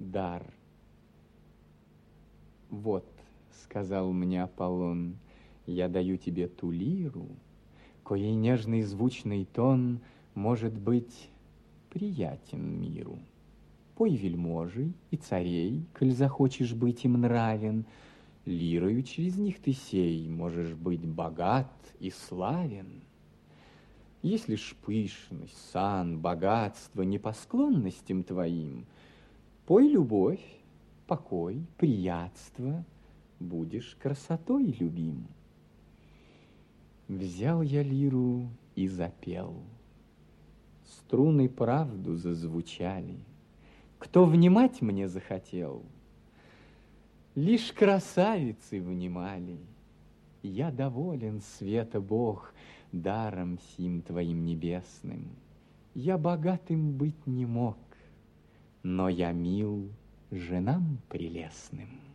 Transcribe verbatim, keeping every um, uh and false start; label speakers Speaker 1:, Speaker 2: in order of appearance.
Speaker 1: дар. Вот, сказал мне Аполлон, я даю тебе ту лиру, коей нежный звучный тон может быть приятен миру. Пой вельможей и царей, коль захочешь быть им нравен, лирою через них ты сей можешь быть богат и славен. Если ж пышность, сан, богатство не по склонностям твоим, пой любовь, покой, приятство, будешь красотой любим. Взял я лиру и запел. Струны правду зазвучали. Кто внимать мне захотел, лишь красавицы внимали. Я доволен, света Бог, даром сим твоим небесным. Я богатым быть не мог, но я мил женам прелестным.